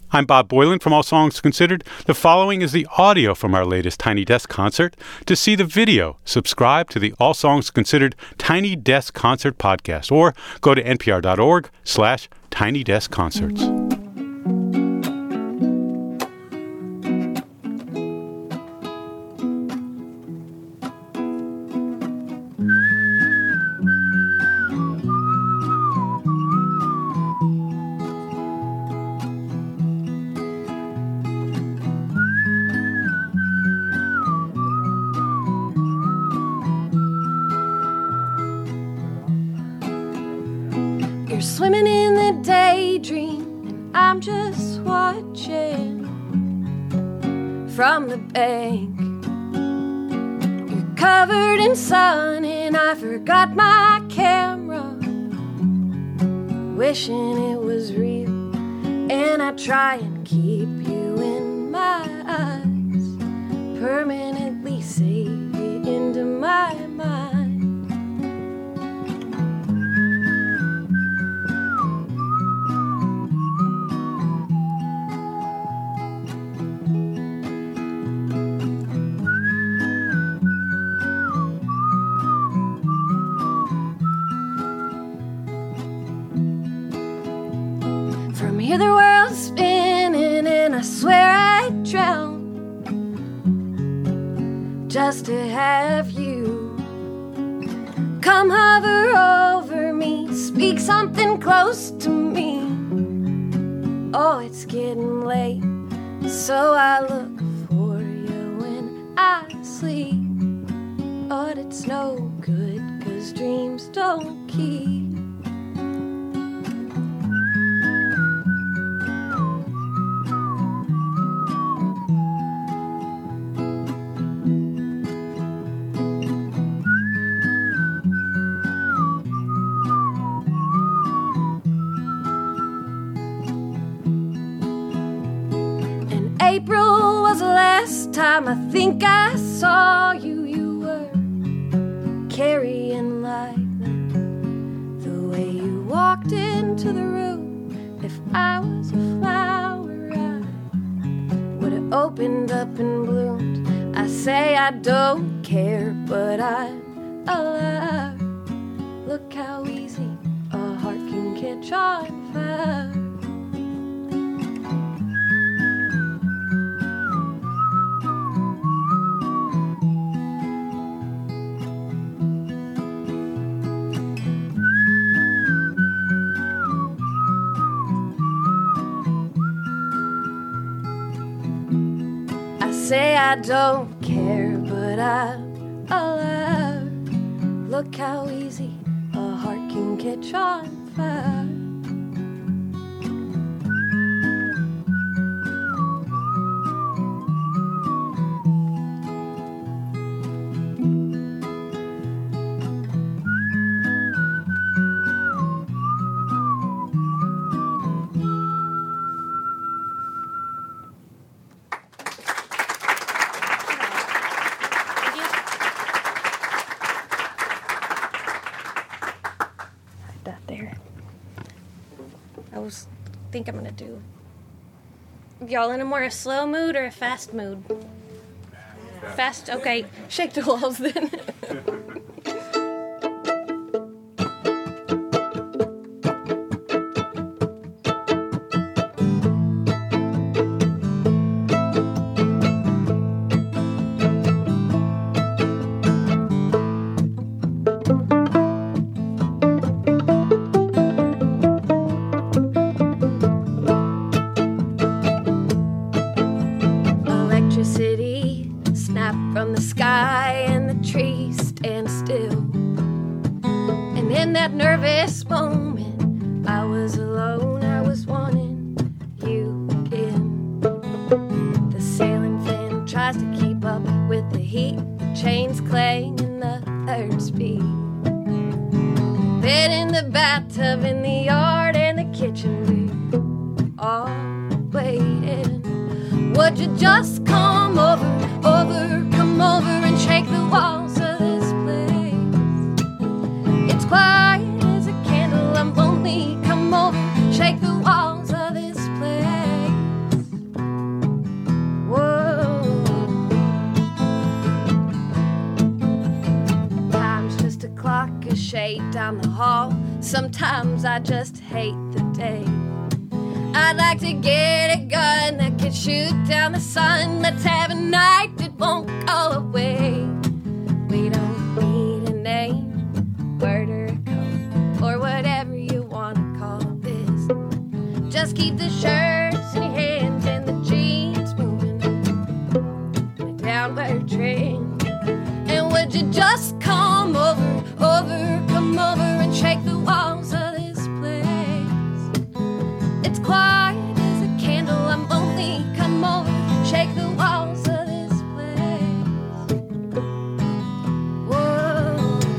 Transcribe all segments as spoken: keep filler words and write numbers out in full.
I'm Bob Boylan from All Songs Considered. The following is the audio from our latest Tiny Desk concert. To see the video, subscribe to the All Songs Considered Tiny Desk Concert podcast or go to npr.org slash Tiny Desk Concerts. You're swimming in the daydream, and I'm just watching from the bank. You're covered in sun, and I forgot my camera, wishing it was real. And I try and keep you in my eyes, permanently save it into my mind. From here the world's spinning and I swear I'd drown just to have you come hover over me, speak something close to me. Oh, it's getting late, so I look for you when I sleep. But it's no good, 'cause dreams don't keep. April was the last time I think I saw you. You were carrying lightly, the way you walked into the room. If I was a flower, I would have opened up and bloomed. I say I don't care, but I'm alive. Look how easy a heart can catch on fire. Say I don't care, but I'm alive. Look how easy a heart can catch on fire. I think I'm gonna do. Y'all in a more a slow mood or a fast mood? Fast, okay. Shake the walls then. From the sky and the trees stand still. And in that nervous moment, I was alone, I was wanting you again. The sailing fan tries to keep up with the heat, the chains clang and the third speed. Bed in the bathtub, in the yard and the kitchen, we all waiting. Would you just come over, over, come over and shake the walls of this place? It's quiet as a candle, I'm lonely, come over, shake the walls of this place. down the hall. Sometimes I just hate the day. I'd like to get a gun that could shoot down the sun. Let's have a night that won't go away. We don't need a name, word or a code, or whatever you want to call this. Just keep the shirts in your hands and the jeans moving in a downward trend. And would you just come over, over, come over and shake the walls of this place? It's quiet as a candle, I'm lonely, come over, shake the walls of this place. Whoa.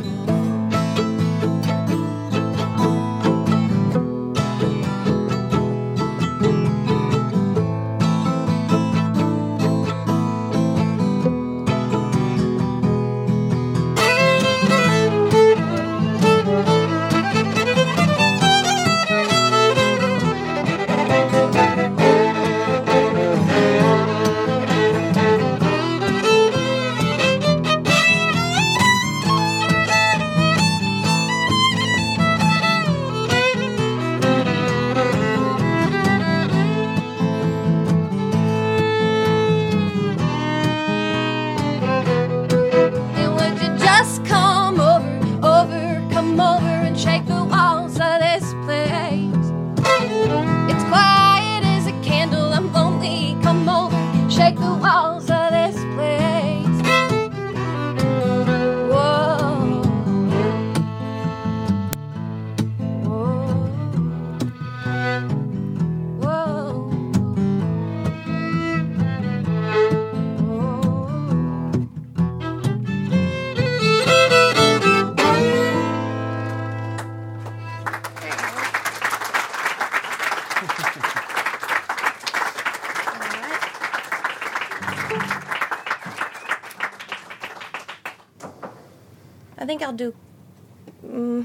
I think I'll do. Um,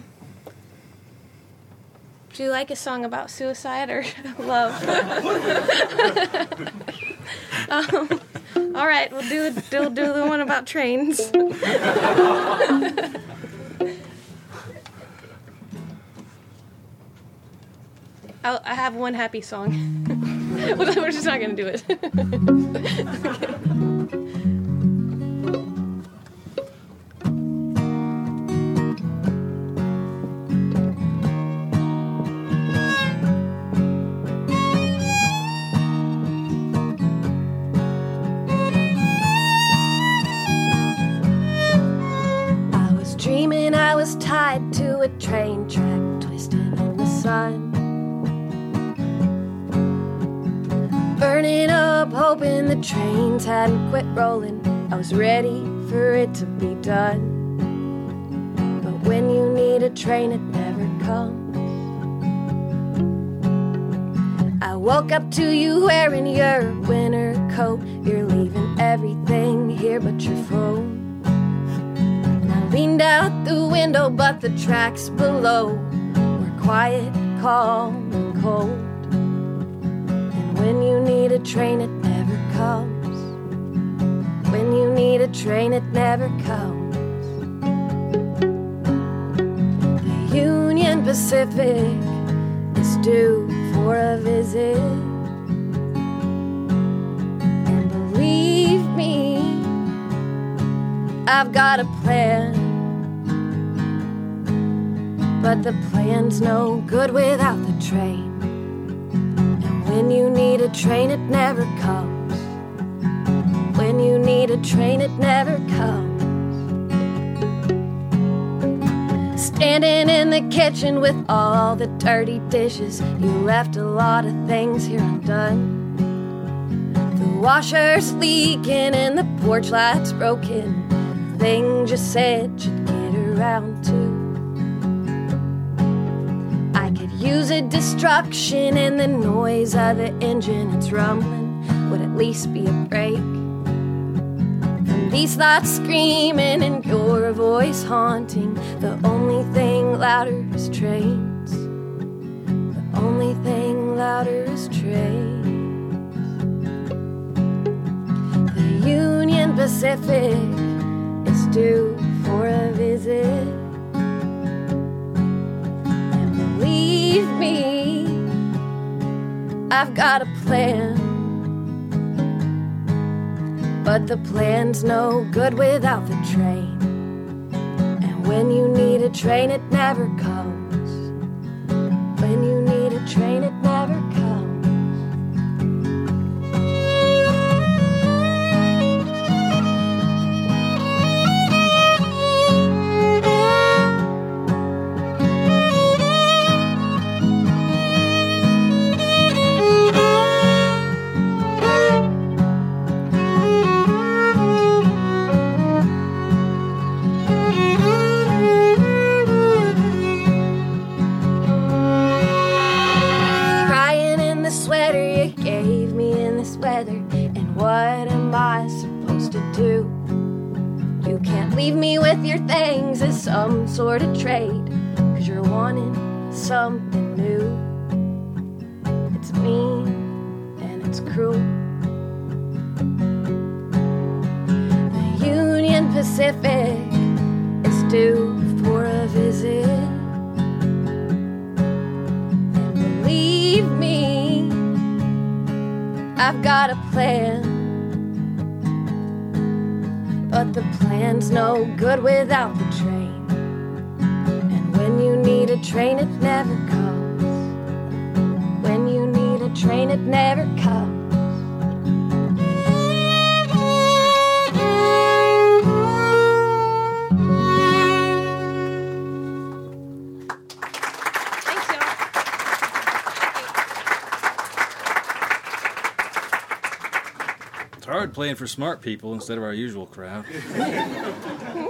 do you like a song about suicide or love? um, all right, we'll do do do the one about trains. I'll, I have one happy song. We're just not going to do it. Okay. Tied to a train track, twisted in the sun, burning up, hoping the trains hadn't quit rolling. I was ready for it to be done, but when you need a train, it never comes. I woke up to you wearing your winter coat. You're leaving everything here but your phone. Leaned out the window, but the tracks below were quiet, calm, and cold. And when you need a train, it never comes. When you need a train, it never comes. The Union Pacific is due for a visit. And believe me, I've got a plan. But the plan's no good without the train. And when you need a train, it never comes. When you need a train, it never comes. Standing in the kitchen with all the dirty dishes, you left a lot of things here undone. The washer's leaking and the porch light's broken. The thing just said you'd get around to. Use a destruction and the noise of the engine, it's rumbling, would at least be a break. From these thoughts screaming and your voice haunting, the only thing louder is trains. The only thing louder is trains. The Union Pacific is due for a visit. me. I've got a plan, but the plan's no good without the train. And when you need a train, it never comes. When you need a train, it never comes. What am I supposed to do? You can't leave me with your things as some sort of trade, 'cause you're wanting something new. It's mean and it's cruel. The Union Pacific is due for a visit, and believe me, I've got a plan, but the plan's no good without the train. And when you need a train, it never comes. When you need a train, it never comes. It's hard playing for smart people instead of our usual crowd.